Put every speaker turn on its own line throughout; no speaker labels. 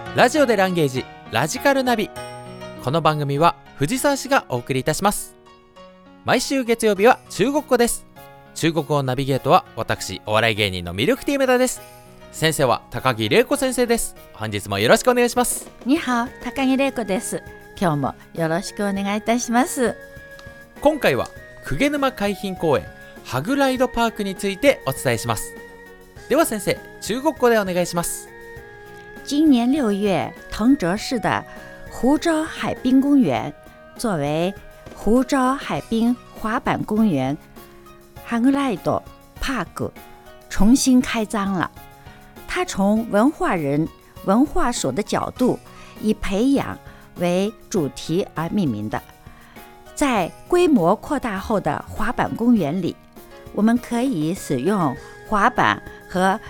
ラジオでランゲージラジカルナビ。この番組は藤沢市がお送りいたします。毎週月曜日は中国語です。中国語ナビゲートは私お笑い芸人のミルクティーメダです。先生は高木玲子先生です。本日もよろしくお願いします。
にはお、高木玲子です。今日もよろしくお願いいたします。
今回は鵠沼海浜公園ハグライドパークについてお伝えします。では先生、中国語でお願いします。
今年6月，藤泽市的湖州海滨公园作为湖州海滨滑板公园 Haglide Park 重新开张了。它从文化人、文化所的角度，以培养为主题而命名的。在规模扩大后的滑板公园里，我们可以使用滑板和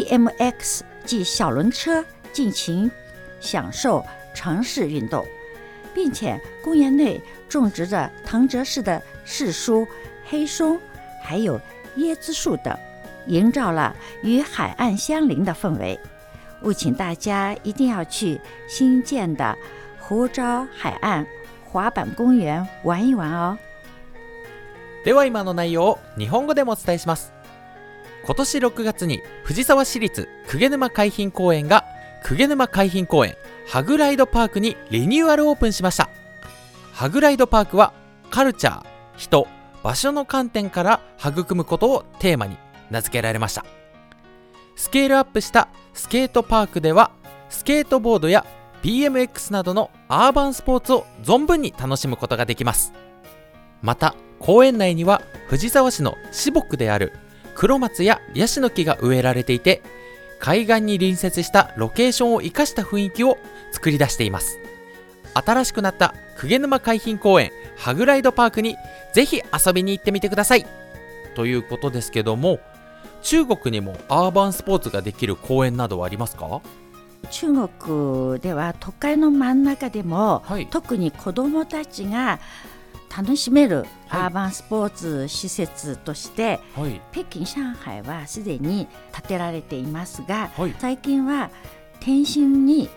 BMX 即小轮车尽情享受城市运动，并且公园内种植着藤泽市的柿树、黑松，还有椰子树等，营造了与海岸相邻的氛围。务请大家一定要去新建的湖州海岸滑板公園玩一玩哦。
では今の内容を日本語でもお伝えします。今年6月に藤沢市立鵠沼海浜公園が鵠沼海浜公園ハグライドパークにリニューアルオープンしました。ハグライドパークはカルチャー、人、場所の観点から育むことをテーマに名付けられました。スケールアップしたスケートパークではスケートボードや BMX などのアーバンスポーツを存分に楽しむことができます。また公園内には藤沢市の私木である黒松やヤシの木が植えられていて、海岸に隣接したロケーションを生かした雰囲気を作り出しています。新しくなった鵠沼海浜公園ハグライドパークにぜひ遊びに行ってみてくださいということですけども、中国にもアーバンスポーツができる公園などはありますか？
中国では都会の真ん中でも、特に子どもたちが楽しめるアーバンスポーツ施設として、北京、上海はすでに建てられていますが、最近は天津ね、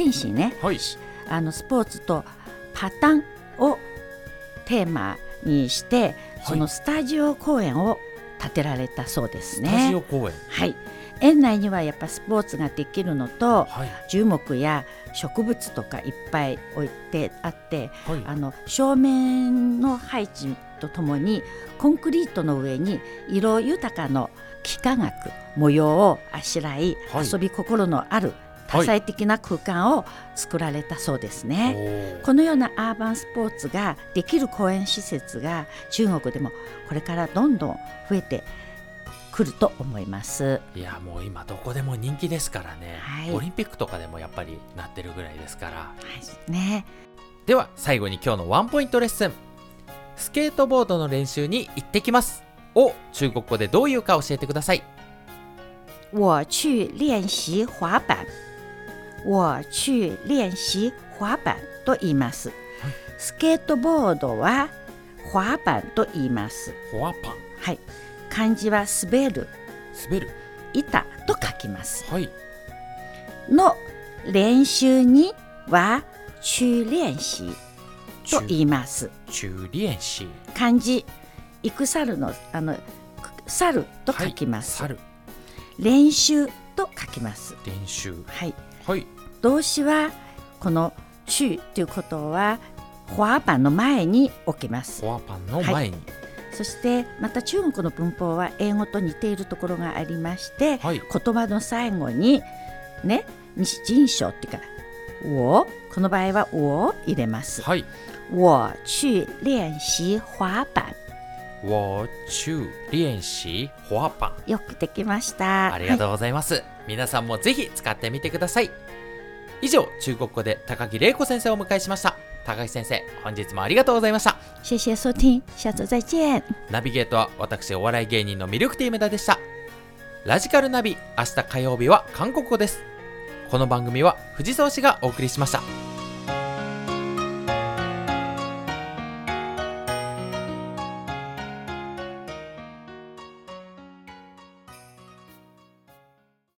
スポーツとパタンをテーマにして、そのスタジオ公園を建てられたそうですね。
スタジオ公園、
園内にはやっぱスポーツができるのと、樹木や植物とかいっぱい置いてあって、照明の配置とともにコンクリートの上に色豊かの幾何学模様をあしらい、遊び心のある多彩的な空間を作られたそうですね。このようなアーバンスポーツができる公園施設が中国でもこれからどんどん増えて来ると思います。
いや、もう今どこでも人気ですからね、オリンピックとかでもやっぱりなってるぐらいですから、では最後に今日のワンポイントレッスン、スケートボードの練習に行ってきますを中国語でどういうか教えてください。
我去練習滑板、我去練習滑板と言います。スケートボードは滑板と言います。
滑板、
漢字は滑る、板と書きます。の練習には去練習と言います。漢字行く猿の猿と書きます。練習と書きます。動詞はこの去ということは滑板の前に置きます。
滑板の前に、
そしてまた中国の文法は英語と似ているところがありまして、言葉の最後にね、二人称っていうか我、この場合は我を入れます。我去練習滑板、
我去練習滑板、
よくできました。
ありがとうございます。皆さんもぜひ使ってみてください。以上、中国語で高木玲子先生をお迎えしました。高木先生、本日もありがとうございました。
谢谢收听，下周再见。
ナビゲートは私お笑い芸人のミルクティーメダでした。ラジカルナビ、明日火曜日は韓国語です。この番組は藤沢市がお送りしました。